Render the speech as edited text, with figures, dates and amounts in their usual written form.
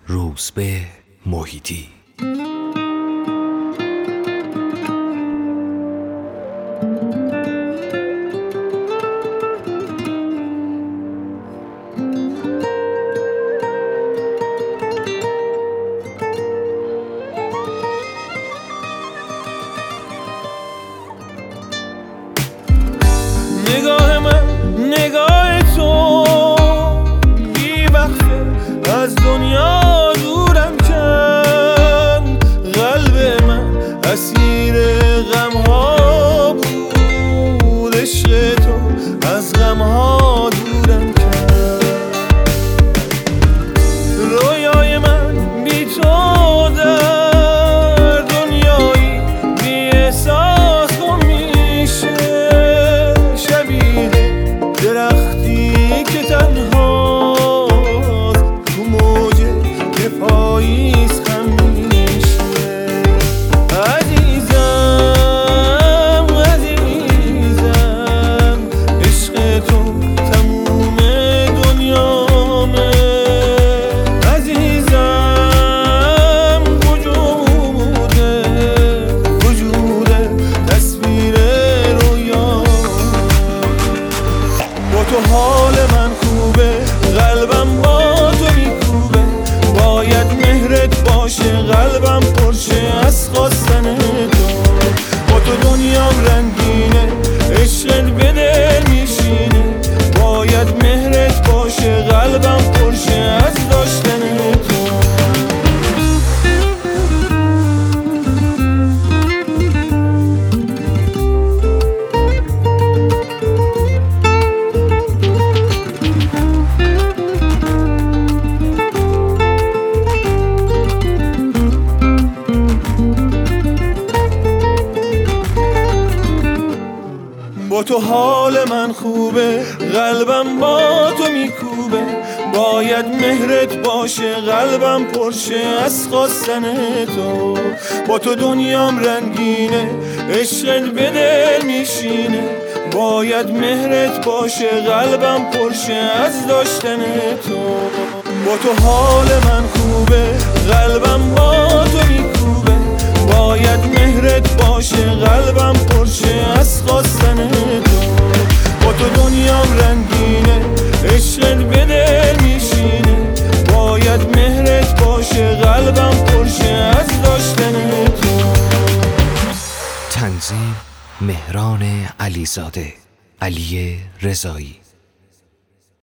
روزبه محیطی. نگاه من نگاه تو بی وقته از دنیا دورم کن. قلب من اسیر غمها بود، عشق تو از غمها دورم کن. رویای من بی تو در دنیایی بی احساس گم میشه. درختی که تنها تو موج پاییز خم میشه. عزیزم عزیزم عشق تو تموم دنیامه. عزیزم وجوده تصویر تو. حال من خوبه، قلبم با تو میکوبه. باید مهرت باشه، قلبم پرشه از خواستن تو. با تو دنیام رنگینه، عشقت به دل میشینه. باید مهرت باشه، قلبم پرشه از داشتن تو. با تو حال من خوبه، قلبم با تو میکوبه. باید مهرت باشه، قلبم پرشه از خواستن تو. با تو دنیام رنگینه، عشقت به دل میشینه. باید مهرت باشه، قلبم پرشه از داشتن تو. با تو حال من خوبه، قلبم با تو میکوبه. باید مهرت باشه، قلبم پرشه از خواستن تو. با تو دنیام رنگینه، عشقت به دل میشینه. باید مهرت باشه، قلبم پرشه از داشتن تو. تنظیم مهران علیزاده، علی رضایی.